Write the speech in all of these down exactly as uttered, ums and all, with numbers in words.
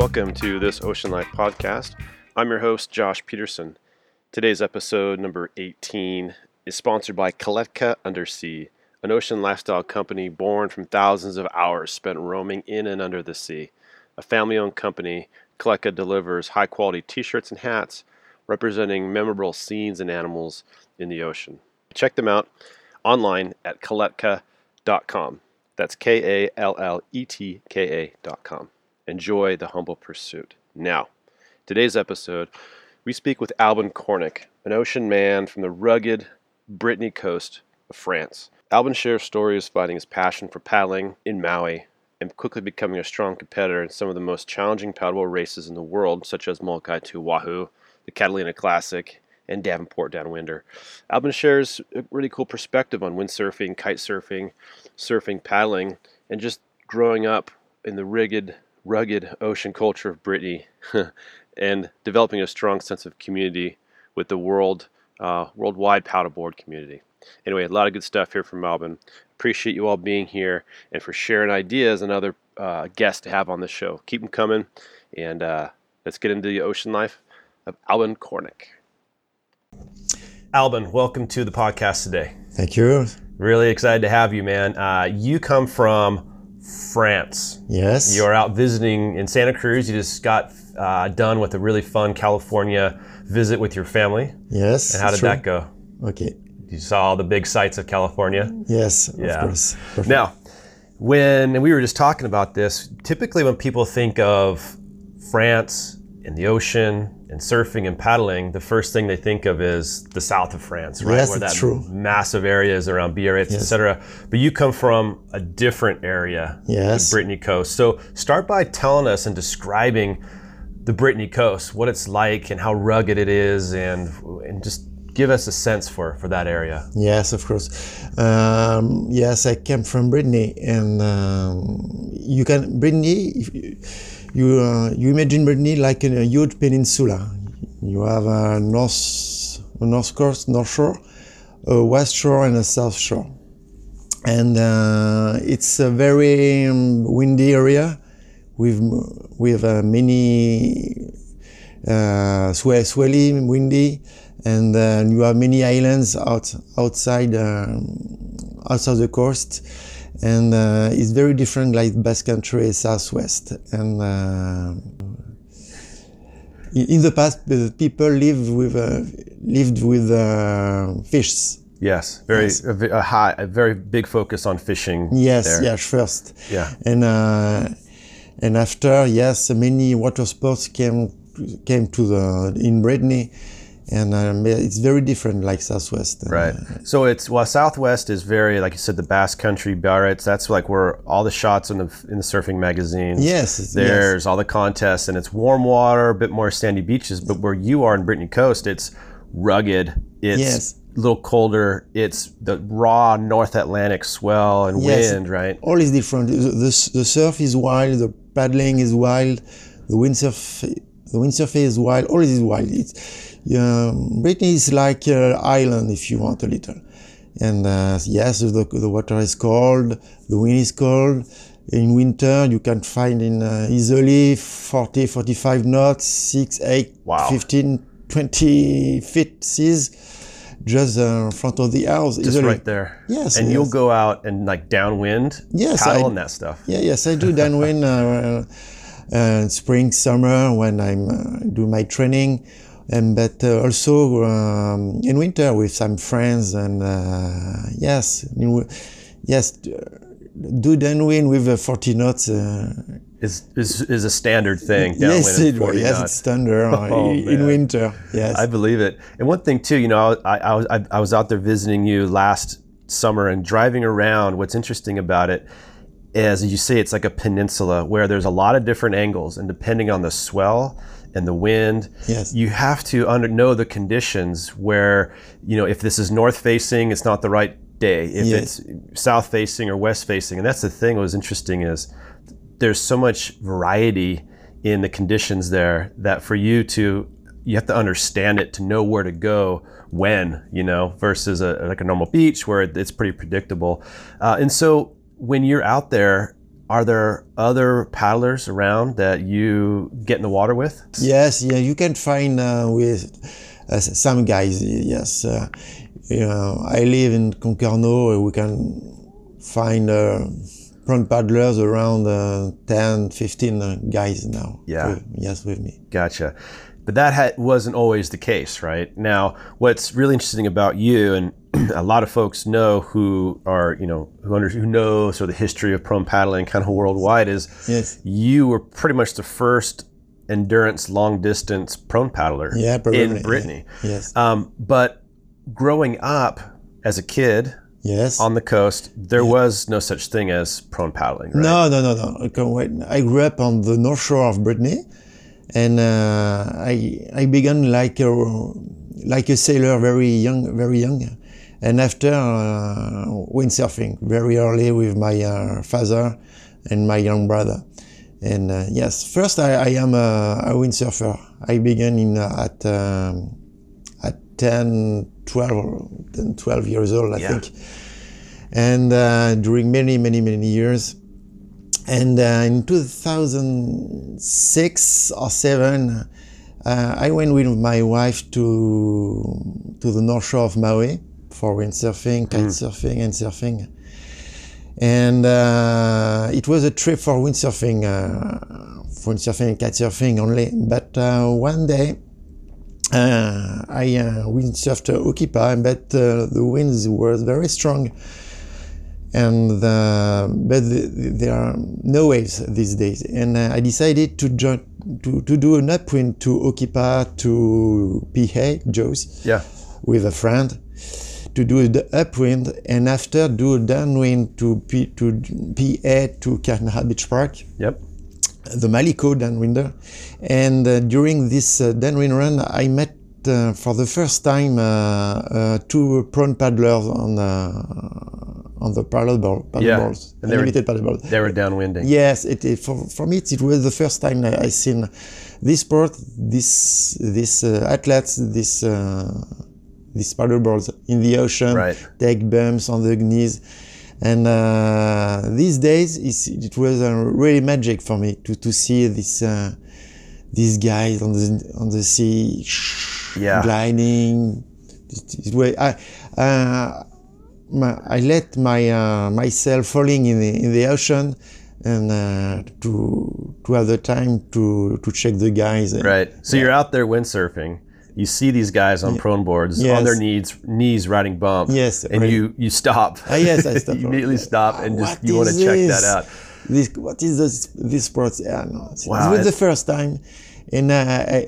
Welcome to this Ocean Life podcast. I'm your host, Josh Peterson. Today's episode, number eighteen, is sponsored by Kaletka Undersea, an ocean lifestyle company born from thousands of hours spent roaming in and under the sea. A family-owned company, Kaletka delivers high-quality t-shirts and hats representing memorable scenes and animals in the ocean. Check them out online at kaletka dot com. That's K A L L E T K A dot com. Enjoy the humble pursuit. Now, today's episode, we speak with Albin Cornick, an ocean man from the rugged Brittany coast of France. Albin shares stories finding his passion for paddling in Maui and quickly becoming a strong competitor in some of the most challenging paddleboard races in the world, such as Molokai to Oahu, the Catalina Classic, and Davenport Downwinder. Albin shares a really cool perspective on windsurfing, kite surfing, surfing, paddling, and just growing up in the rugged, rugged ocean culture of Brittany and developing a strong sense of community with the world, uh, worldwide paddleboard community. Anyway, a lot of good stuff here from Albin. Appreciate you all being here and for sharing ideas and other uh, guests to have on the show. Keep them coming, and uh, let's get into the ocean life of Albin Cornick. Albin, welcome to the podcast today. Thank you. Really excited to have you, man. Uh, you come from France. Yes. You're out visiting in Santa Cruz. You just got uh, done with a really fun California visit with your family. Yes. And how did true. that go? Okay. You saw all the big sights of California? Yes, Yeah. of course. Perfect. Now, when and we were just talking about this, typically when people think of France and the ocean and surfing and paddling, the first thing they think of is the south of France, right? Yes, Where it's that true. massive areas around Biarritz, Yes. et cetera. But you come from a different area, Yes. the Brittany coast. So start by telling us and describing the Brittany coast, what it's like and how rugged it is, and and just give us a sense for, for that area. Yes, of course. Um, yes, I came from Brittany, and um, you can Brittany. If you you, uh, you imagine Brittany like a huge peninsula. You have a north, a north coast, north shore, a west shore, and a south shore, and uh, it's a very um, windy area with with uh, many uh, swell, swelly, windy. And uh, you have many islands out, outside um, outside the coast, and uh, it's very different, like Basque Country, Southwest. And uh, in the past, the people lived with uh, lived with uh, fish. Yes, very Yes. A, a high, a very big focus on fishing. Yes, there. yes, first. Yeah. And uh, and after, yes, many water sports came came to the in Brittany. And um, it's very different, like Southwest. Right. So it's, well, Southwest is very, like you said, the Basque Country, Biarritz. That's like where all the shots in the in the surfing magazines. Yes. it's- There's yes. all the contests, and it's warm water, a bit more sandy beaches. But where you are in Brittany Coast, it's rugged. It's Yes. a little colder. It's the raw North Atlantic swell and Yes. wind, right? All is different. The, the, the surf is wild. The paddling is wild. The windsurf, the windsurf is wild. All is wild. It's um, Brittany is like an island, if you want a little. And uh, yes, the, the water is cold. The wind is cold. In winter, you can find in uh, easily forty, forty-five knots, six, eight, Wow. fifteen, twenty feet seas, just uh, in front of the house. Just easily. right there. Yes. And yes. you'll go out and like downwind, Yes, paddle I- and that stuff. Yeah, yes, I do downwind uh, uh, spring, summer when I'm uh, do my training, and but uh, also um, in winter with some friends, and uh, yes, in, yes, do downwind with uh, forty knots. Uh, Is, is is a standard thing. Downwind yes, at it, forty yes, knots. it's standard uh, Oh, in, man. in winter. Yes, I believe it. And one thing too, you know, I, I was I, I was out there visiting you last summer and driving around. What's interesting about it is, you say, it's like a peninsula where there's a lot of different angles, and depending on the swell and the wind, Yes. you have to under, know the conditions where, you know, if this is north facing, it's not the right day. If Yes. it's south facing or west facing. And that's the thing that was interesting, is there's so much variety in the conditions there that for you to, you have to understand it to know where to go when, you know, versus a, like a normal beach where it's pretty predictable. Uh, and so when you're out there, are there other paddlers around that you get in the water with? Yes, yeah, you can find uh, with uh, some guys. Yes, uh, you know, I live in Concarneau. We can find uh, prawn paddlers around uh, ten, fifteen uh, guys now. Yeah. With, yes, with me. Gotcha. But that ha- wasn't always the case, right? Now, what's really interesting about you, and a lot of folks know who are, you know, who under, who know sort of the history of prone paddling kind of worldwide, is Yes. you were pretty much the first endurance long distance prone paddler Yeah, probably, in Brittany. yeah. Yes. Um, but growing up as a kid Yes. on the coast, there was no such thing as prone paddling, right? No, no, no, no. Okay, wait. I grew up on the north shore of Brittany, and uh, I I began like a like a sailor, very young, very young, and after uh, windsurfing very early with my uh, father and my young brother. And uh, yes, first I, I am a, a windsurfer. I began in uh, at um, at ten, twelve, ten, twelve years old, I Yeah. think. And uh, during many, many, many years. And uh, in two thousand six or seven, uh, I went with my wife to to the north shore of Maui for windsurfing, kite surfing, and surfing. And uh, it was a trip for windsurfing, uh, for windsurfing and kite surfing only. But uh, one day, uh, I uh, windsurfed Okipa, but uh, the winds were very strong. And uh, but the, there are no waves these days, and uh, I decided to join to, to do an upwind to Okipa to P A Joe's Yeah. with a friend to do the upwind, and after do a downwind to P, to P A to Kairnaha Beach Park, Yep. the Maliko downwinder. And uh, during this uh, downwind run, I met uh, for the first time uh, uh, two prawn paddlers on uh, on the paddle ball, paddle Yeah. balls, And they were- unlimited paddle balls. They were downwinding. Yes, it, it for, for me it was the first time I, I seen this sport, this this uh, athletes, this uh, these paddle balls in the ocean, Right. take bumps on the knees, and uh, these days it's, it was uh, really magic for me to to see this uh, these guys on the on the sea, Yeah. gliding. It, it was, I, uh, my, I let my uh, myself falling in the in the ocean, and uh, to to have the time to to check the guys. Right. So you're out there windsurfing. You see these guys on prone boards Yes. on their knees, knees riding bump. Yes, And right. you you stop. Ah, yes, I stopped. You immediately stop and just What you want to is check this? that out. This what is this this sport? Yeah, no, it's, Wow, it was the it's- first time, and uh, I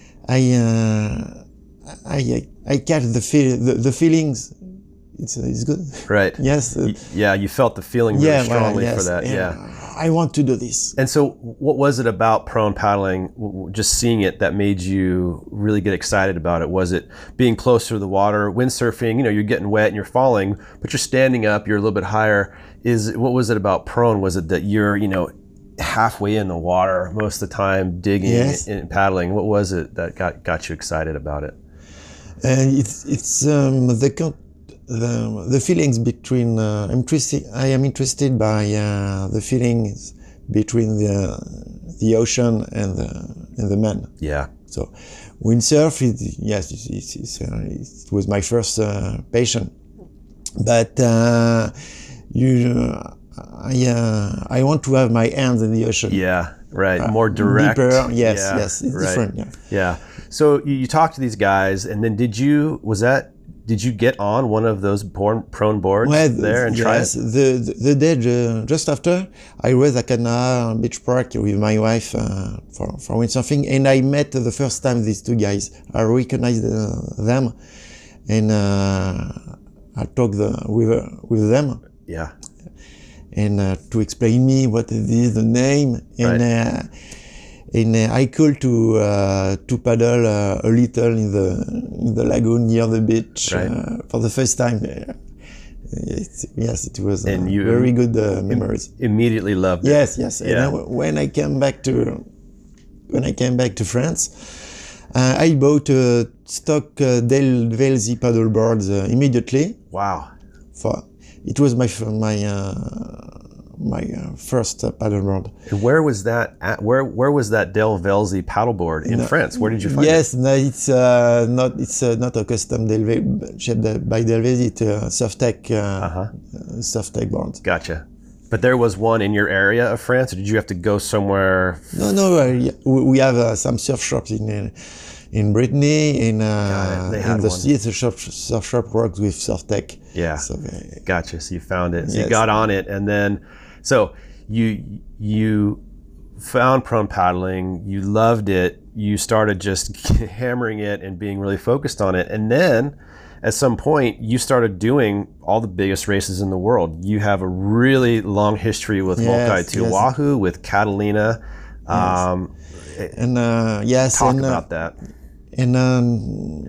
I uh, I I, I catch the feel the, the feelings. It's it's good. Right. Yes. uh, Y- Yeah, you felt the feeling really yeah. well, strongly yes, for that. and Yeah. I want to do this. And so, what was it about prone paddling, w- w- just seeing it, that made you really get excited about it? Was it being closer to the water, windsurfing? You know, you're getting wet and you're falling, but you're standing up, you're a little bit higher. Is what was it about prone? Was it that you're, you know, halfway in the water most of the time, digging Yes. and paddling? What was it that got got you excited about it? And it's it's um, the con- the the feelings between uh, I'm interested I am interested by uh, the feelings between the the ocean and the and the man. Yeah. So windsurf is yes it's, it's, it's, uh, it was my first uh, passion, but uh, you uh, I uh, I want to have my hands in the ocean. Yeah. Right. More direct. Deeper, yes, Yeah, yes, it's right. different. Yeah. Yeah. So you, you talked to these guys, and then did you? Was that? Did you get on one of those born, prone boards Well, there and try yes, it? the, the the day ju- just after, I was at Kairnaha Beach Park with my wife uh, for for windsurfing, and I met the first time these two guys. I recognized uh, them, and uh, I talked the, with uh, with them, Yeah. and uh, to explain me what it is, the name, and Right. uh, and uh, I called to uh, to paddle uh, a little in the in the lagoon near the beach Right. uh, for the first time. Uh, it's, yes, it was uh, And you- very good uh, memories. Immediately loved it. Yes, yes. And Yeah. I, when I came back to when I came back to France, uh, I bought a stock uh, Del Velzy paddle boards uh, immediately. Wow. For it was my f- my uh, my uh, first uh, paddleboard. And where was that at? Where where was that Del Velzy paddleboard in No, France? Where did you find yes, it? no, it's uh, not it's uh, not a custom Delve shaped by Delvez. It's a Softec uh, Uh-huh. uh, Softec board. Gotcha. But there was one in your area of France, or did you have to go somewhere? No, no, uh, yeah, we we have uh, some surf shops in uh, in Brittany. In uh, They had in the one. city, the shop, surf shop works with Softec. Yeah. So uh, Gotcha. So you found it. So you Yes. got on it, and then so you you found prone paddling. You loved it. You started just hammering it and being really focused on it, and then at some point you started doing all the biggest races in the world. You have a really long history with Yes, Volkai to yes. Oahu, with Catalina. Um, and uh, yes, talk and, uh, about that. And um,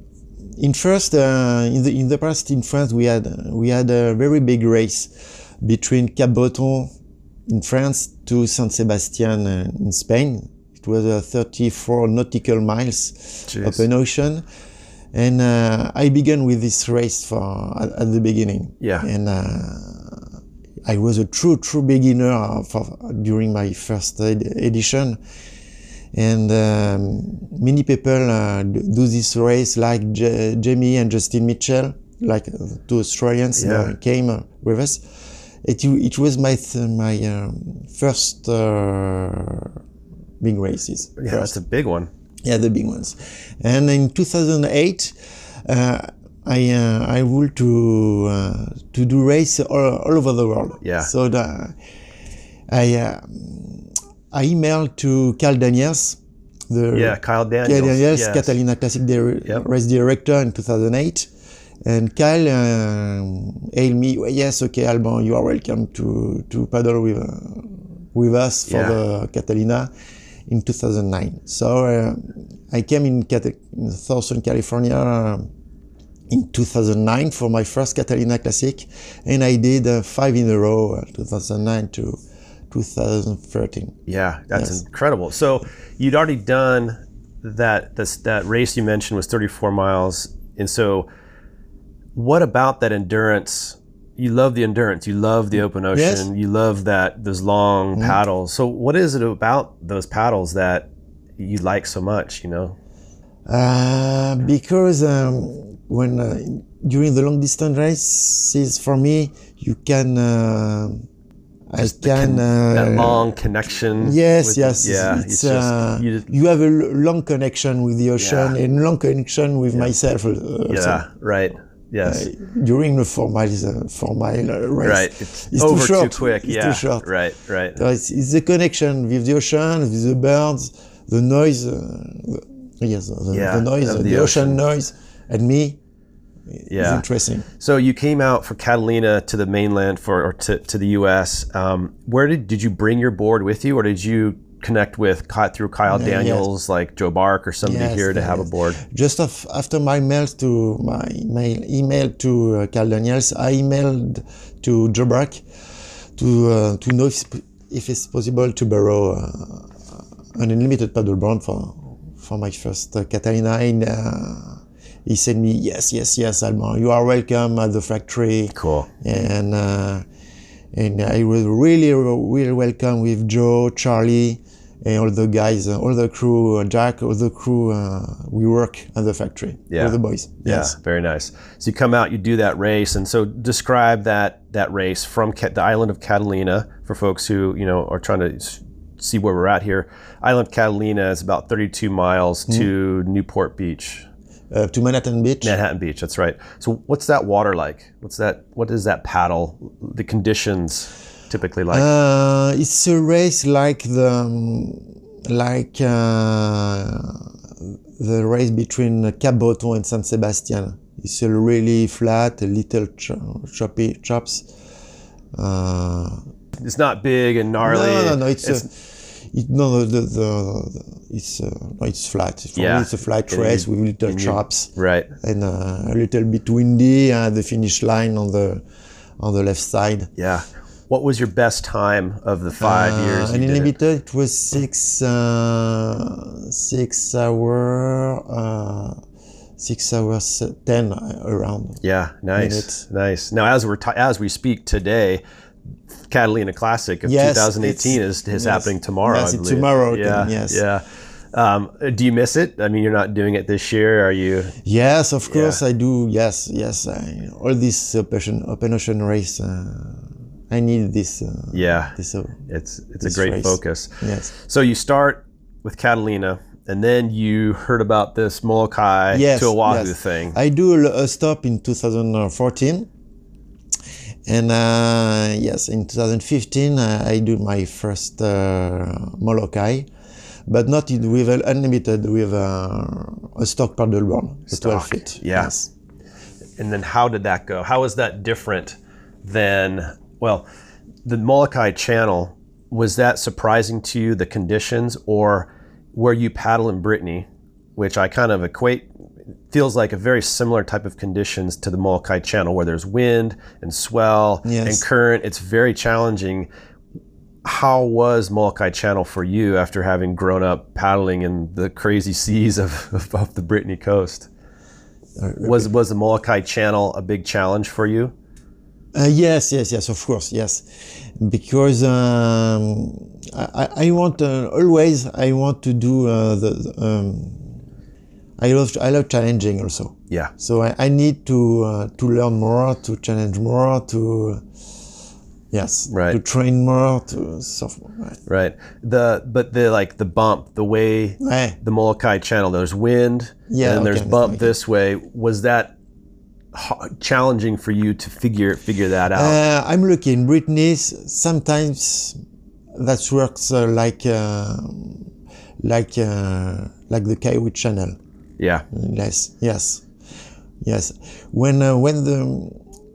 in first, uh, in the in the past in France, we had we had a very big race between Cap Breton in France to San Sebastian uh, in Spain. It was uh, thirty-four nautical miles Jeez. open ocean, and uh, I began with this race for at, at the beginning. Yeah. And uh, I was a true true beginner for during my first ed- edition. And um, many people uh, do this race, like J- Jamie and Justin Mitchell, like uh, two Australians Yeah. uh, came uh, with us. It it was my th- my um, first uh, big races. Yeah, first. that's a big one. Yeah, the big ones. And in two thousand eight, uh, I uh, I will to uh, to do race all, all over the world. Yeah. So the, I. Uh, I emailed to Carl Daniels, the Yeah, Kyle Daniels. Kyle Daniels, Yes. Catalina Classic di- Yep. race director in two thousand eight, and Kyle uh, hailed me. "Well, yes, okay, Alban, you are welcome to to paddle with uh, with us for Yeah. the Catalina in two thousand nine." So uh, I came in, Cat- in Southern California uh, in two thousand nine for my first Catalina Classic, and I did uh, five in a row, uh, two thousand nine to two thousand thirteen. Yeah, that's Yes. incredible. So you'd already done that. This, that race you mentioned was thirty-four miles, and so what about that endurance? You love the endurance. You love the open ocean. Yes. You love that those long Mm-hmm. paddles. So what is it about those paddles that you like so much? You know? Uh, because um, when uh, during the long distance races, for me, you can uh, I Just the can con- uh, that long connection. yes, with- yes, Yeah, it's, it's just uh, you. Just, you have a l- long connection with the ocean Yeah. and long connection with myself. Uh, also. yeah, right. Yes. Uh, during the four miles, uh, four mile uh, race, Right. It's, It's over too short. too quick. It's yeah. too short. Right. Right. So it's, it's the connection with the ocean, with the birds, the noise. Uh, the, yes, the, Yeah, the noise, of the, the ocean. ocean. noise, and me. It's Yeah. interesting. So you came out for Catalina to the mainland for or to, to the U S. Um, where did did you bring your board with you, or did you connect with Ky- through Kyle Yeah, Daniels, like Joe Bark or somebody Yes, here to have a yes. board? Just af- after my mail to my mail email to uh, Carl Daniels, I emailed to Joe Bark to uh, to know if, if it's possible to borrow uh, an unlimited paddleboard for for my first uh, Catalina. And uh, he said me, yes, yes, yes, Alban, you are welcome at the factory. Cool. And uh, and I was really, really welcome with Joe, Charlie, and all the guys, uh, all the crew, uh, Jack, all the crew. Uh, we work at the factory. Yeah. With the boys. Yeah, Yes. very nice. So you come out, you do that race, and so describe that that race from Ca- the island of Catalina for folks who you know are trying to s- see where we're at here. Island of Catalina is about thirty-two miles Mm-hmm. to Newport Beach. Uh, to Manhattan Beach. Manhattan Beach, that's right. So what's that water like? What's that? What is that paddle? The conditions typically like? Uh, it's a race like the um, like uh, the race between Cap Breton and San Sebastian. It's a really flat, a little cho- choppy chops. Uh, it's not big and gnarly. no, no, no. It's, It's- a, it, no, no. The, the, the it's uh, no, it's flat. For Yeah. me, it's a flat And race you- with little and you- chops right. and uh, a little bit windy. And the finish line on the on the left side. Yeah. What was your best time of the five Uh, years? And you in did it? limited, it was six uh, six hour uh, six hours ten uh, around. Yeah, nice, minutes. nice. Now, as we're ta- as we speak today, Catalina Classic of Yes, twenty eighteen is, is yes, happening tomorrow. yes, I it's believe. tomorrow, Yeah, yes. yeah. Um, do you miss it? I mean, you're not doing it this year, are you? Yes, of course Yeah. I do. Yes, yes. I, all this open open ocean race, uh, I need this. Uh, Yeah, this. Uh, it's it's this a great race. focus. Yes. So you start with Catalina, and then you heard about this Molokai Yes. to Oahu yes. thing. I do a, a stop in two thousand fourteen, and uh, yes, in two thousand fifteen I, I do my first uh, Molokai, but not in, with an unlimited, with uh, a stock paddleboard, the twelve Stock, feet. yeah. Yes. And then how did that go? How was that different than, well, the Molokai Channel, was that surprising to you, the conditions, or where you paddle in Brittany, which I kind of equate, feels like a very similar type of conditions to the Molokai Channel, where there's wind and swell Yes. and current. It's very challenging. How was Molokai Channel for you after having grown up paddling in the crazy seas of, of, of the Brittany coast? Was was the Molokai Channel a big challenge for you? Uh, yes, yes, yes, of course, yes, because um, I, I want uh, always I want to do uh, the, the um, I love I love challenging also. Yeah. So I, I need to uh, to learn more, to challenge more, to yes, Right. to train more, to surf more. Right. Right. The but the like the bump, the way Ouais. the Molokai Channel, there's wind, Yeah, and there's okay, bump okay. this way. Was that h- challenging for you to figure figure that out? Uh, I'm lucky in Brittany. Sometimes that works uh, like uh, like uh, like the Kaiwi Channel. yeah. Yes, yes, yes. When uh, when the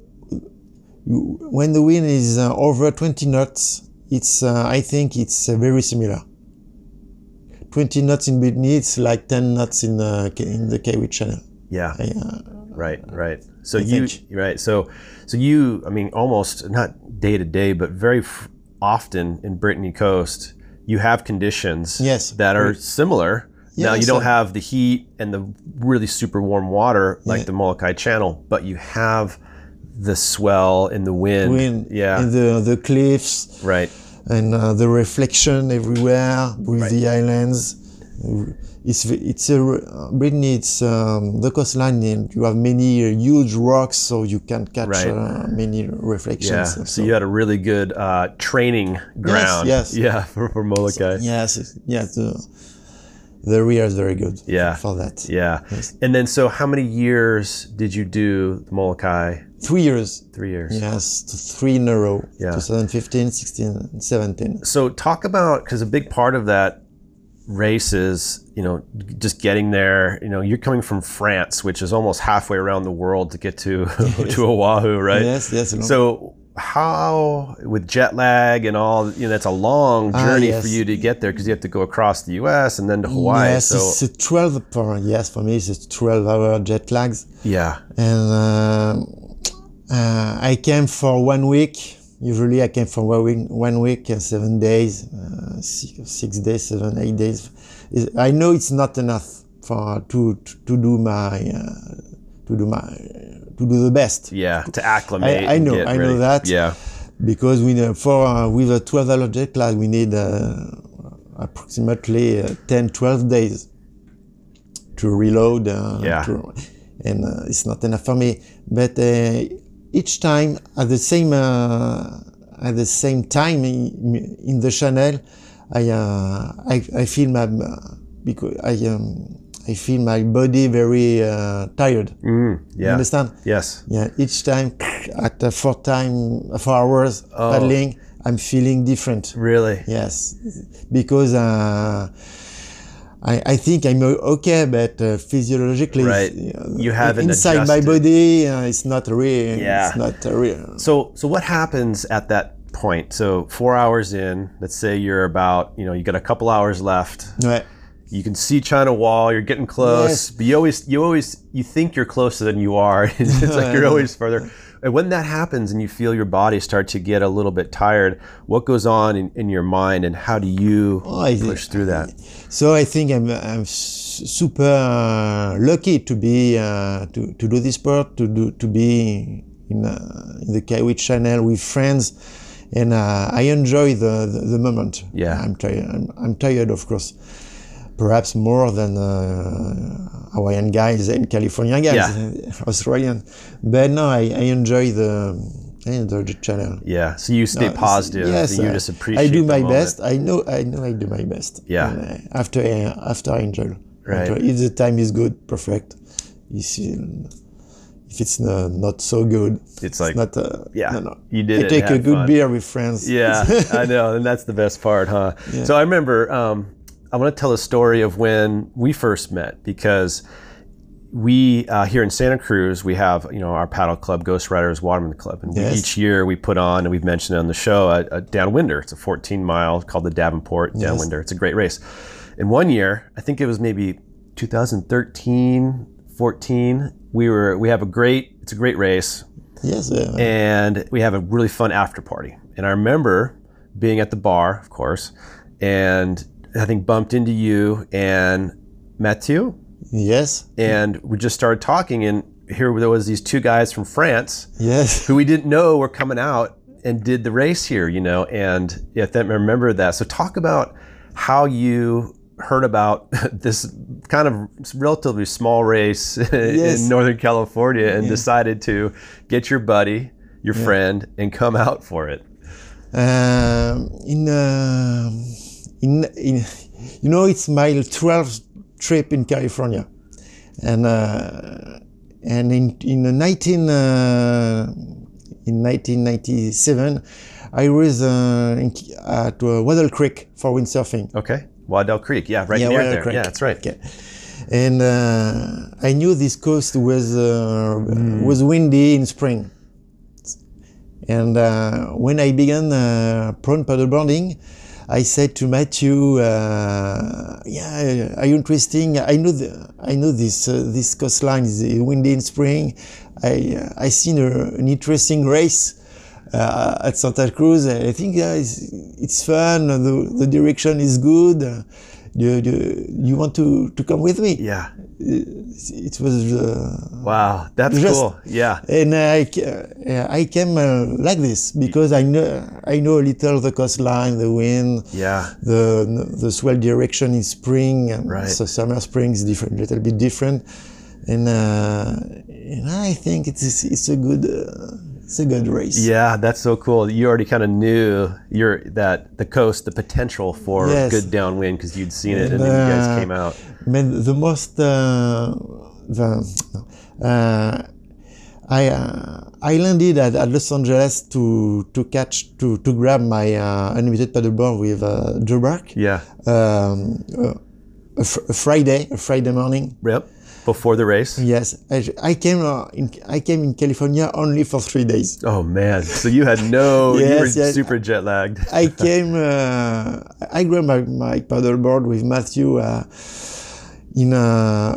when the wind is uh, over twenty knots, it's uh, I think it's uh, very similar. twenty knots in Brittany, it's like ten knots in the in the Kaiwi Channel. Yeah. I, uh, Right, right. So I you, think. right. So, so you, I mean, almost not day to day, but very f- often in Brittany coast, you have conditions Yes. that are similar. Now you Yes, don't uh, have the heat and the really super warm water like Yeah. the Molokai Channel, but you have the swell and the wind. wind Yeah. and the the cliffs Right. and uh, the reflection everywhere with Right. the islands. It's it's a uh, Brittany. It's um, the coastline, and you have many uh, huge rocks, so you can catch Right. uh, many Yeah. reflections. So you had a really good uh, training ground. yes. Yeah. For, for Molokai. yes, it's- yes, the the rear is very good. Yeah. for that. Yeah. Yes. And then, so how many years did you do the Molokai? Three years. Three years. Yes, to three in a row. Yeah. twenty fifteen, sixteen, and seventeen. So talk about, because a big part of that race is, you know, just getting there. You know, you're coming from France, which is almost halfway around the world to get to to Oahu, right? Yes, yes. So how, with jet lag and all, you know, that's a long Ah, journey yes. for you to get there, because you have to go across the U S and then to Hawaii. Yes, so it's a twelve. For, yes, for me, it's a twelve-hour jet lags. yeah, And uh, uh, I came for one week. Usually I came for one week, one week and seven days, uh, six, six days, seven, eight days. Is- I know it's not enough for to to, to do my uh, to do my to do the best. yeah, to acclimate. I, I and know, get I ready. know that. Yeah, Because we know for uh, with a twelve-hour jet lag, we need uh, approximately uh, ten, twelve days to reload. Uh, Yeah. to- and uh, it's not enough for me. But uh, each time at the same uh, at the same time in, in the channel, I uh, I, I feel my because I um, I feel my body very uh, tired. mm, You yeah, understand? yes, Yeah, each time at uh, four time four hours Oh. paddling, I'm feeling different. really, Yes, because uh, I I think I'm o- okay, but uh, physiologically, Right. uh, You haven't inside my adjusted. body, uh, it's not real. Yeah. It's not uh, real. So, so what happens at that point? So, four hours in, let's say you're about, you know, you got a couple hours left. Ouais. You can see China Wall. You're getting close, Yes. but you always, you always, you think you're closer than you are. It's like you're always further. And when that happens, and you feel your body start to get a little bit tired, what goes on in, in your mind, and how do you Oh, I think- push through that? So I think I'm I'm s- super uh, lucky to be uh, to to do this sport, to do to be in uh, in the Kaiwi Channel with friends, and uh, I enjoy the, the, the moment. Yeah. I'm tired. I'm, I'm tired, of course. Perhaps more than uh, Hawaiian guys and California guys, Yeah. Australian. But no, I, I enjoy the I enjoy the channel. Yeah. So you stay No, positive. yes, and you uh, just appreciate I do the my moment. best. I know. I know. I do my best. Yeah. And, uh, after uh, after I enjoy. Right. Enjoy. If the time is good, perfect. If, if it's uh, not so good, It's like, not. Uh, yeah, no, no. you did I it take and a had good fun. beer with friends. Yeah, I know, and that's the best part, huh? Yeah. So I remember, um, I want to tell a story of when we first met, because we uh, here in Santa Cruz, we have, you know, our paddle club, Ghost Riders Waterman Club, and we, Yes. each year we put on, and we've mentioned it on the show, a, a downwinder. It's a fourteen mile called the Davenport Downwinder. It's a great race. And one year, I think it was maybe two thousand thirteen, fourteen, we were we have a great, it's a great race. Yes. Uh, And we have a really fun after party. And I remember being at the bar, of course, and I think bumped into you and Mathieu, yes. and we just started talking, and here there was these two guys from France Yes. who we didn't know were coming out and did the race here, you know, and yeah, I remember that. So talk about how you heard about this kind of relatively small race Yes. in Northern California and Yeah. decided to get your buddy, your Yeah. friend, and come out for it. Um, in, uh, in in you know, it's my twelfth trip in California, and uh, and in in nineteen uh, in nineteen ninety-seven, I was uh, in, at uh, Waddell Creek for windsurfing. Okay. Waddell Creek. Yeah, right Yeah, near Waddell there. Creek. Yeah, that's right. Okay. And uh, I knew this coast was uh, was windy in spring. And uh, when I began uh, prone paddleboarding, I said to Mathieu, uh, "Yeah, are you interesting? I know the, I know this uh, this coastline is windy in spring. I uh, I seen a, an interesting race uh, at Santa Cruz. I think uh, it's, it's fun. The, the direction is good. Uh, you, you, you want to, to come with me?" Yeah. It, it was. Uh, Wow, that's Just- cool. Yeah. and I, uh, I came uh, like this because I know I know a little the coastline, the wind, Yeah. the the swell direction in spring. And Right. So summer, spring is different, a little bit different, and uh, and I think it's it's a good uh, it's a good race. Yeah, that's so cool. You already kind of knew your that the coast, the potential for Yes. good downwind because you'd seen it, and And, then you guys uh, came out. But the most uh, the uh, I uh, I landed at, at Los Angeles to to catch to to grab my uh, unlimited paddleboard with uh, Joe Bark. Yeah. Um, uh, a, fr- a Friday, a Friday morning. Yep. Before the race. Yes, I, I came uh, in I came in California only for three days. Oh man. So you had no. you were Yes, yes. super jet lagged. I came. Uh, I grabbed my, my paddleboard with Mathieu uh, in a,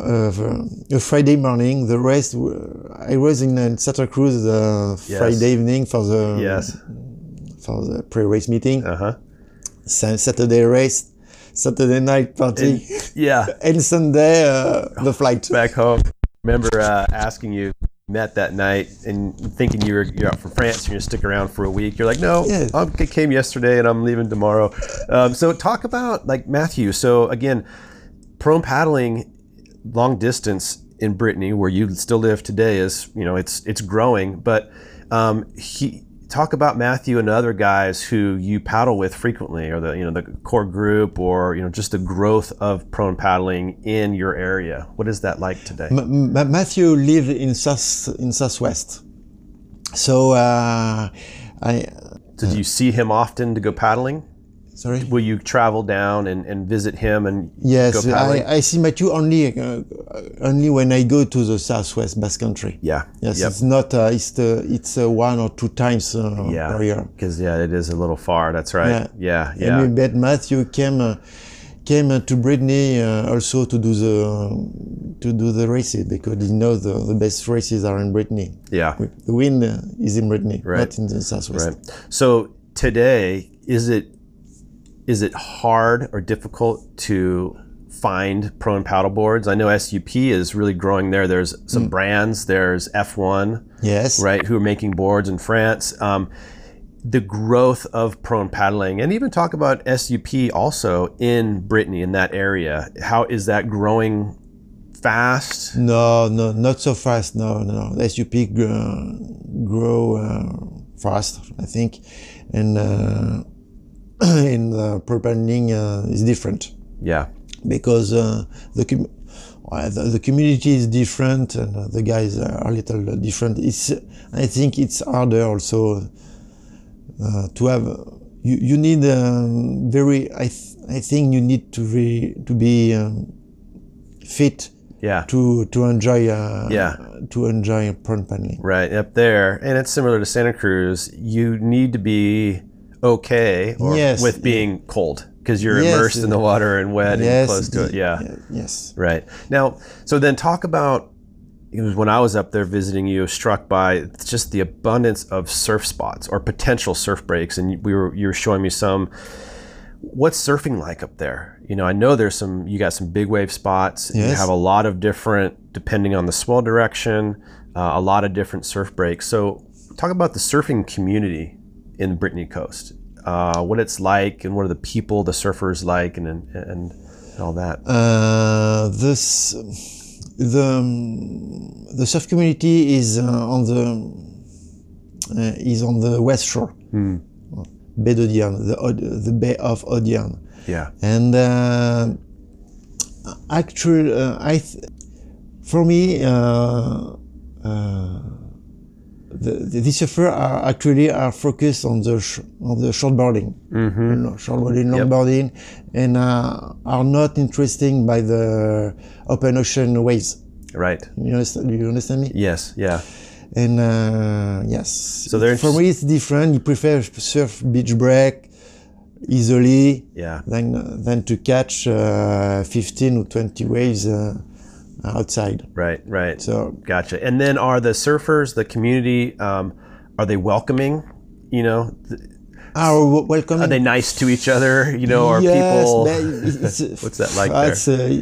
a, a Friday morning. The rest, w- I was in, in Santa Cruz uh, Yes. Friday evening for the Yes. for the pre-race meeting. Uh huh. Sa- Saturday race, Saturday night party, Yeah. and Sunday uh, the flight. Back home. Remember uh, asking you. Met that night and thinking you were you're out from France, you're gonna stick around for a week. You're like, no, Yeah. I came yesterday and I'm leaving tomorrow. Um, so talk about like Mathieu. So again, prone paddling, long distance in Brittany, where you still live today, is you know it's it's growing. But um, he talk about Mathieu and other guys who you paddle with frequently, or the you know the core group, or you know just the growth of prone paddling in your area. What is that like today? M- M- Mathieu lived in south in southwest, so uh, I Did you see him often to go paddling? sorry. Will you travel down and, and visit him and Yes, go paddling? I, I see Mathieu only uh, only when I go to the southwest Basque Country. yeah. Yes, Yep. it's not. Uh, it's the, it's uh, one or two times uh, Yeah. per year. Because yeah, it is a little far. That's right. Yeah. Yeah. And we bet Mathieu came uh, came uh, to Brittany uh, also to do the to do the races because he knows the, the best races are in Brittany. Yeah. The win uh, is in Brittany, Right. not in the southwest. Right. So today, is it is it hard or difficult to find prone paddle boards? I know S U P is really growing there. There's some Mm. brands. There's F one, Yes. right, who are making boards in France. Um, the growth of prone paddling, and even talk about S U P also in Brittany, in that area. How is that growing fast? No, no, not so fast. No, no. The S U P grow, grow uh, fast, I think, and uh, in the pro paddling uh, is different. Yeah, because uh, the, com- uh, the the community is different, and uh, the guys are a little different. It's I think it's harder also uh, to have. You you need um, very. I th- I think you need to be to be um, fit. Yeah. To to enjoy uh, yeah. to enjoy prone paddling. Right up there, and it's similar to Santa Cruz. You need to be okay or yes. with being cold because you're yes. immersed in the water and wet yes. and close to it. Yeah. yeah. Yes. Right. Now, so then talk about. When I was up there visiting you, I was struck by just the abundance of surf spots or potential surf breaks, and we were you were showing me some. What's surfing like up there? You know, I know there's some, you got some big wave spots. Yes. You have a lot of different, depending on the swell direction, uh, a lot of different surf breaks. So talk about the surfing community in the Brittany coast, uh, what it's like and what are the people, the surfers like and and, and all that. Uh, this, the, um, the surf community is uh, on the, uh, is on the west shore. Hmm. Baie d'Audierne, the, the Bay of Audierne. Yeah. And uh, actually, uh, I, th- for me, uh, uh, the, the surfers are actually are focused on the sh- on the shortboarding, Mm-hmm. you know, shortboarding, Yep. longboarding, and uh, are not interested by the open ocean waves. Right. You understand? Do you understand me? Yes. Yeah. And uh, yes, So they're for me it's different. You prefer surf beach break easily Yeah. than than to catch uh, fifteen or twenty waves uh, outside. Right. Right. So Gotcha. And then are the surfers, the community, um, are they welcoming? You know, th- are w- welcome. are they nice to each other? You know, are yes, people? but it's, it's, What's that like there? it's, uh,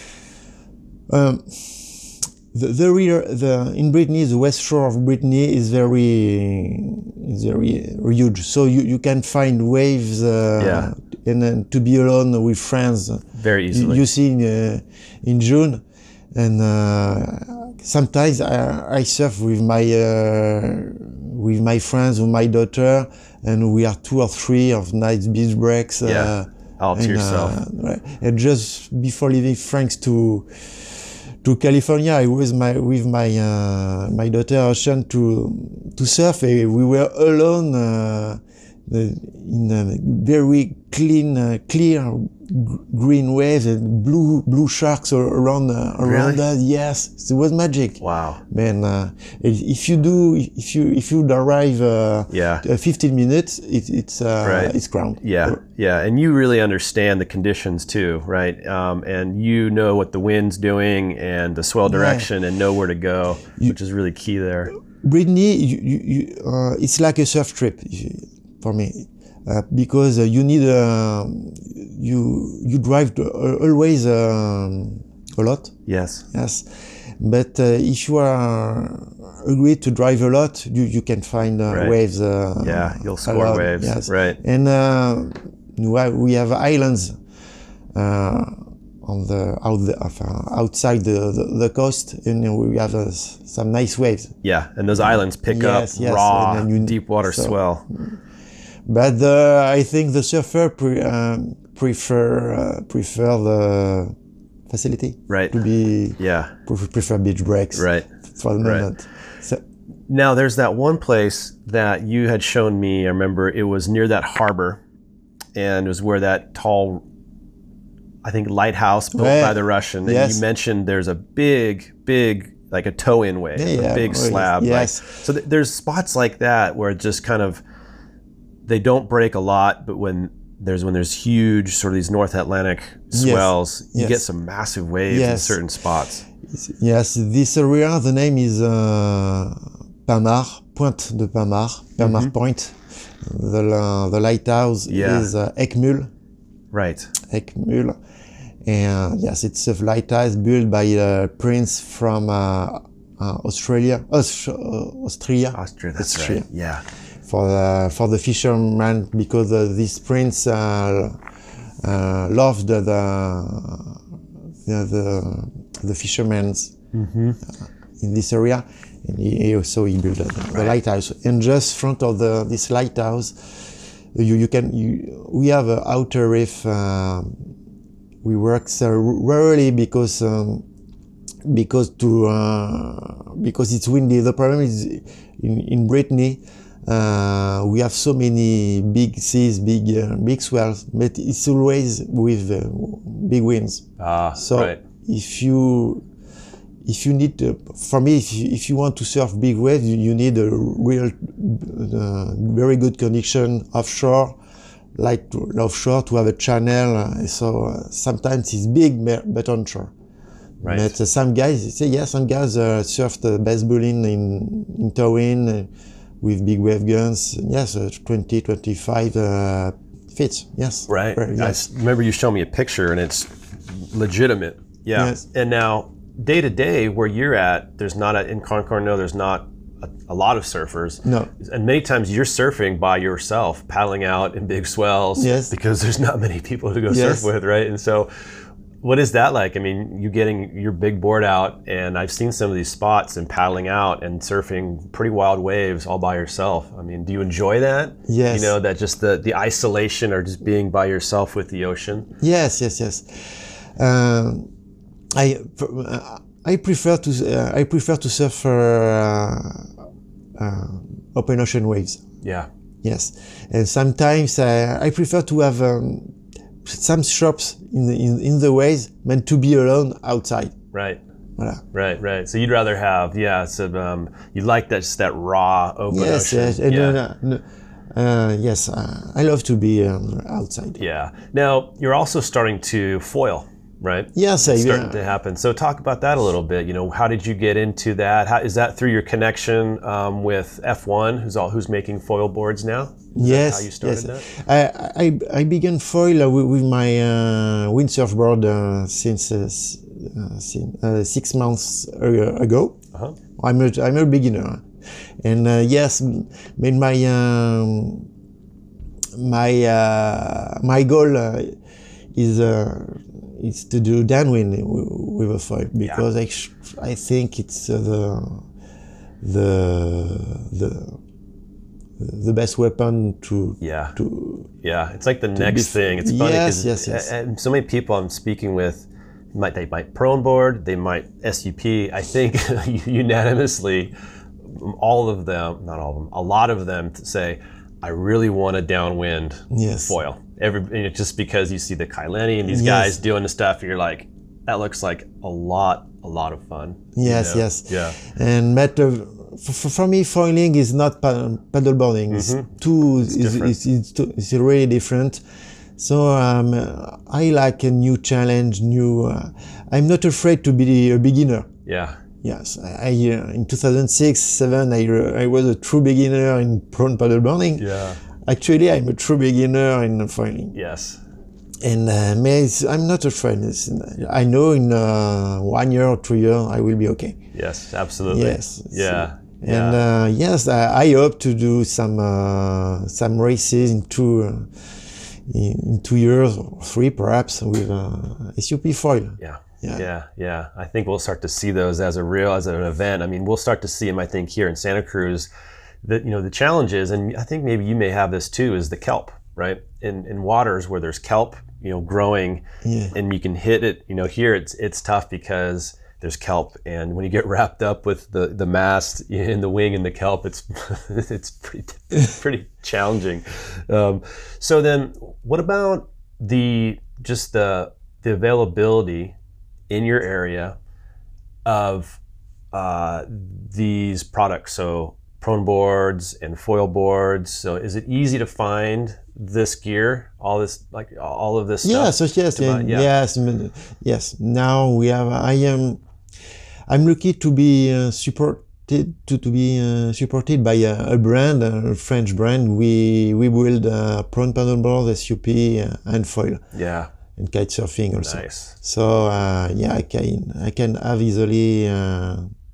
um, the the, rear, the in Brittany, the west shore of Brittany is very is very huge. So you, you can find waves uh, Yeah. and then to be alone with friends. Very You, easily. you see in uh, in June, and uh, sometimes I, I surf with my uh, with my friends, with my daughter, and we are two or three of nice beach breaks. Yeah. Uh, All to and, yourself. uh, right. And just before leaving France to to California, I was my with my uh, my daughter Ocean to to surf. And we were alone uh, in a very clean, uh, clear g- green waves and blue blue sharks around uh, around Really? us. Yes, it was magic. Wow. Man, uh, if you do, if you if you arrive uh, Yeah. uh, fifteen minutes, it, it's uh, Right. it's ground. Yeah, yeah, and you really understand the conditions too, right? Um, and you know what the wind's doing and the swell direction, and know where to go, which is really key there. Brittany, you, you, you, uh, it's like a surf trip for me, uh, because uh, you need uh, you you drive to, uh, always um, a lot. Yes. Yes, but uh, if you are agreed to drive a lot, you, you can find uh, Right. waves. Uh, Yeah, you'll a score lot. waves. Yes. Right. And uh, we have- we have islands uh, on the out the uh, outside the, the, the coast, and we have uh, some nice waves. Yeah, and those islands pick Yes, up yes, raw, and then you- deep water so- swell. But uh, I think the surfer pre, um, prefer uh, prefer the facility Right. to be Yeah. prefer, prefer beach breaks Right. for the Right. moment. So, Now, there's that one place that you had shown me. I remember it was near that harbor, and it was where that tall, I think, lighthouse built Yeah. by the Russian. And Yes. you mentioned there's a big, big, like a toe-in wave, Yeah, yeah. a big Oh, yes. slab. like- Yes. so th- there's spots like that where it just kind of, they don't break a lot, but when there's when there's huge sort of these North Atlantic swells, you Yes. get some massive waves in Yes. certain spots. yes, this area, the name is uh, Pamar, Pointe de Pamar, Pamar Point. The, uh, the lighthouse Yeah. is uh, Eckmühl. Right. Eckmühl. And yes, it's a lighthouse built by a prince from uh, uh, Australia, Aus- uh, Austria. Austria, that's Austria. right. Yeah. for the, for the fishermen, because uh, these prince uh, uh, loved the the the, the fishermen mm-hmm. uh, in this area, and he also he built the, the right. lighthouse. And just front of the this lighthouse, you you can you, we have an outer reef. Uh, we work so rarely because. Um, because to uh, because it's windy. The problem is in, in Brittany uh, we have so many big seas, big uh, big swells, but it's always with uh, big winds. Ah, so right. if you if you need to, for me, if you, if you want to surf big waves, you, you need a real uh, very good connection offshore, like to, offshore to have a channel. Uh, so uh, sometimes it's big, but onshore. Right. But uh, some guys say, yeah, some guys uh, surfed uh, bass bowling in, in Towin uh, with big wave guns. Yes, uh, twenty, twenty-five uh, feet. Yes. Right. Very, yes. I remember you showed me a picture and it's legitimate. Yeah. Yes. And now, day to day, where you're at, there's not a, in Concarneau, there's not a, a lot of surfers. No. And many times you're surfing by yourself, paddling out in big swells. Yes. Because there's not many people to go yes. surf with, right? And so, what is that like? I mean, you getting your big board out, and I've seen some of these spots and paddling out and surfing pretty wild waves all by yourself. I mean, do you enjoy that? Yes. You know, that just the, the isolation or just being by yourself with the ocean? Yes, yes, yes. Um, I I prefer to uh, I prefer to surf uh, uh, open ocean waves. Yeah. Yes, and sometimes uh, I prefer to have. Um, some shops in the, in, in the waves meant to be alone outside. Right. Voilà. Right, right. So you'd rather have, yeah, so um, you like that, just that raw open yes, ocean. Yes, and yeah. uh, no, uh, yes, uh, I love to be um, outside. Yeah. Now, you're also starting to foil, right? Yes, it's I, starting uh, to happen. So talk about that a little bit. You know, how did you get into that? How, is that through your connection um, with F one, who's all who's making foil boards now? Is yes, that how you started yes. that? I, I I began foil uh, with, with my uh, windsurf board uh, since uh, uh, since, uh, six months ago. Uh-huh. I'm a I'm a beginner, and uh, yes, made my um, my uh, my goal uh, is. Uh, It's to do downwind with a foil because yeah. I, sh- I think it's uh, the the the the best weapon to yeah to yeah it's like the next f- thing. It's funny yes, because yes, yes. and so many people I'm speaking with might they might prone board, they might S U P. I think unanimously, all of them, not all of them, a lot of them say, I really want a downwind yes. foil. Every you know, just because you see the Kaileni and these yes. guys doing the stuff, you're like, that looks like a lot, a lot of fun. Yes, you know? yes. Yeah. And but uh, for, for me, foiling is not paddleboarding. It's mm-hmm. too. It's, it's, it's, it's, too, it's really different. So um, I like a new challenge. New. Uh, I'm not afraid to be a beginner. Yeah. Yes, I, I uh, in two thousand six, seven, I, uh, I was a true beginner in prone paddleboarding. Yeah. Actually, I'm a true beginner in foiling. Yes. And uh, I'm not afraid. I know in uh, one year or two years I will be okay. Yes, absolutely. Yes. Yeah. So, and yeah. Uh, yes, I, I hope to do some uh, some races in two uh, in, in two years or three perhaps with uh, S U P foil. Yeah. Yeah. yeah, yeah. I think we'll start to see those as a real, as an event. I mean, we'll start to see them, I think, here in Santa Cruz. That, you know, the challenge is, and I think maybe you may have this too, is the kelp, right? In in waters where there's kelp, you know, growing, yeah. and you can hit it. You know, here it's it's tough because there's kelp, and when you get wrapped up with the the mast in the wing and the kelp, it's it's pretty pretty challenging. Um, so then, what about the just the the availability in your area of uh, these products? So prone boards and foil boards. So is it easy to find this gear, all this, like all of this stuff? Yeah, so yes, yeah, yeah. yes, yes. Now we have, I am, I'm lucky to be uh, supported, to, to be uh, supported by a, a brand, a French brand. We, we build uh, prone paddleboard, S U P uh, and foil. Yeah. And kite surfing also. Nice. So uh, yeah, I can I can have easily uh,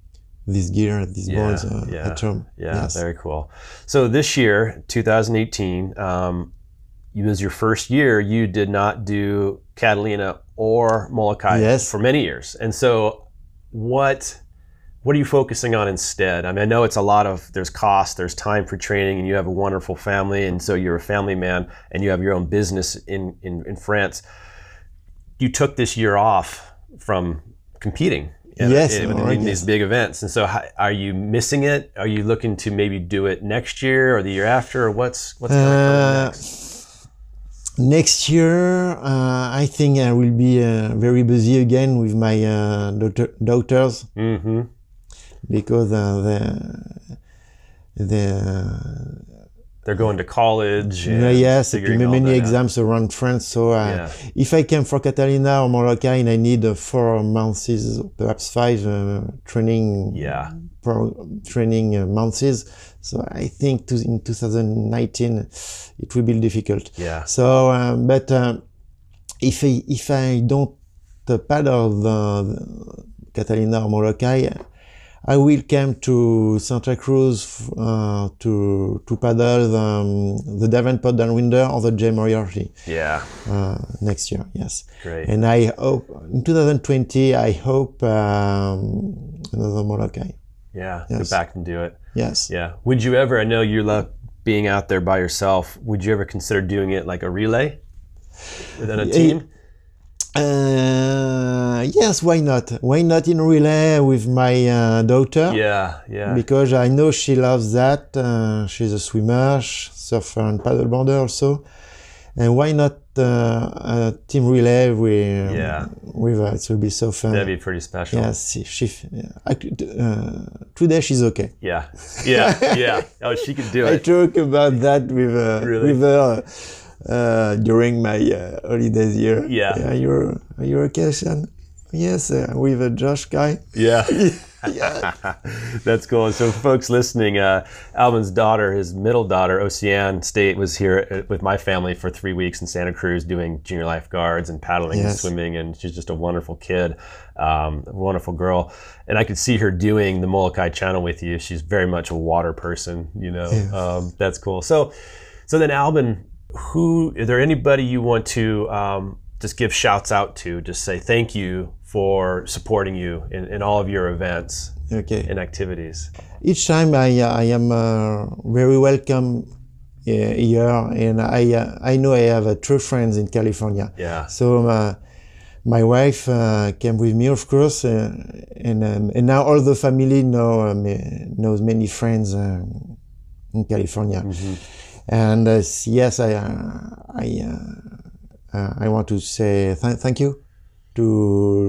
this gear, these Yeah, boards uh, yeah, at home. Yeah, Yes. very cool. So this year, two thousand eighteen, um, it was your first year. You did not do Catalina or Molokai Yes. for many years. And so what what are you focusing on instead? I mean, I know it's a lot of, there's cost, there's time for training, and you have a wonderful family, and so you're a family man, and you have your own business in, in, in France. You took this year off from competing in, Yes, in, in, alright, these yes. big events. And so how, are you missing it? Are you looking to maybe do it next year or the year after? Or what's what's going to come Uh, next? Next year, uh, I think I will be uh, very busy again with my uh, daughter, daughters Mm-hmm. because uh, the the They're going to college. uh, And yes, figuring all many that out. exams around France. So uh, Yeah. if I came for Catalina or Molokai, I need uh, four months, perhaps five uh, training Yeah. pro training uh, months. So I think to, in two thousand nineteen it will be difficult. Yeah. So, um, but uh, if I if I don't uh, paddle the, the Catalina or Molokai, I will come to Santa Cruz uh, to to paddle the, um, the Davenport Downwinder or the J. Moriarty Yeah. uh, next year. Yes. Great. And I hope in two thousand twenty I hope um, another Molokai. Yeah. Yes. Go back and do it. Yes. Yeah. Would you ever, I know you love being out there by yourself, would you ever consider doing it like a relay within a team? Uh, yes, why not? Why not in relay with my uh, daughter? Yeah. Yeah. Because I know she loves that. Uh, she's a swimmer, surfer and paddleboarder also. And why not uh, a team relay with, Yeah. with her? It will be so fun. That'd be pretty special. Yes, she, she yeah. I could, uh, today she's okay. Yeah. Yeah. Yeah. Oh, she could do I it. talk about that with, uh, Really? with her uh, during my uh, holidays here. Yeah. Are you, are you okay, Sean? Yes, uh, with a Josh guy. Yeah. Yeah. That's cool. So folks listening, uh, Alvin's daughter, his middle daughter, Oceane State, was here with my family for three weeks in Santa Cruz doing junior lifeguards and paddling and Yes. swimming. And she's just a wonderful kid, um, a wonderful girl. And I could see her doing the Molokai Channel with you. She's very much a water person, you know. Yeah. Um, that's cool. So, so then Alvin, who, is there anybody you want to um, just give shouts out to, just say thank you for supporting you in, in all of your events Okay. and activities? Each time I, uh, I am uh, very welcome uh, here, and I uh, I know I have uh, true friends in California. Yeah. So uh, my wife uh, came with me, of course, uh, and um, and now all the family know um, knows many friends uh, in California. Mm-hmm. And uh, yes, I uh, I uh, uh, I want to say th- thank you to.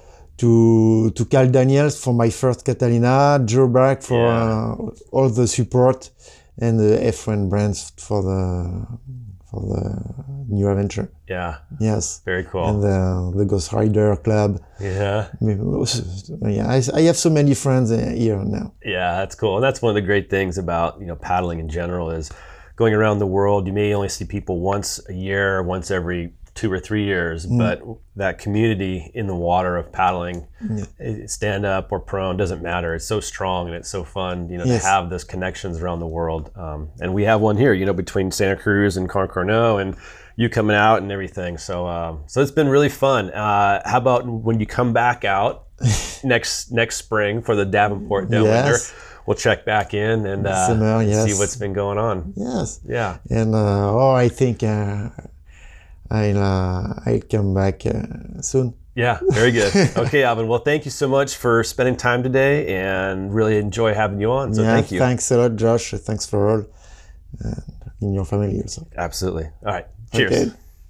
To to Cal Daniels for my first Catalina, Joe Brack for Yeah. uh, all the support, and the F one brands for the for the new adventure. Yeah. Yes, Very cool. and the the Ghost Rider Club. Yeah. Yeah, I, I have so many friends uh, here now. Yeah, that's cool. And that's one of the great things about, you know, paddling in general is going around the world. You may only see people once a year, once every two or three years, Mm. but that community in the water of paddling, Yeah. eh, stand up or prone, doesn't matter. It's so strong and it's so fun, you know, Yes. to have those connections around the world. Um, and we have one here, you know, between Santa Cruz and Concarneau, and you coming out and everything. So, um, so it's been really fun. Uh, how about when you come back out next next spring for the Davenport Downwinder? Yes. We'll check back in and uh, Summer, yes. see what's been going on. Yes, Yeah. and uh, oh, I think uh, I'll uh, I'll come back uh, soon. Yeah, very good. Okay, Alvin. Well, thank you so much for spending time today, and really enjoy having you on. So yeah, thank you. Thanks a lot, Josh. Thanks for all, and in your family also. Absolutely. All right. Cheers. Okay.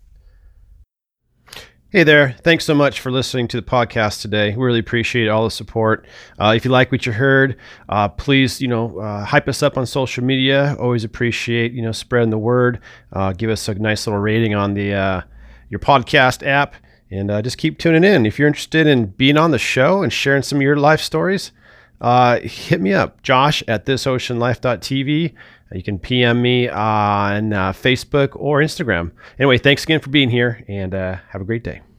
Hey there. Thanks so much for listening to the podcast today. We really appreciate all the support. Uh, if you like what you heard, uh, please, you know, uh, hype us up on social media. Always appreciate, you know, spreading the word. Uh, give us a nice little rating on the uh, your podcast app, and uh, just keep tuning in. If you're interested in being on the show and sharing some of your life stories, uh, hit me up, Josh at this ocean life dot t v. You can P M me on uh, Facebook or Instagram. Anyway, thanks again for being here, and uh, have a great day.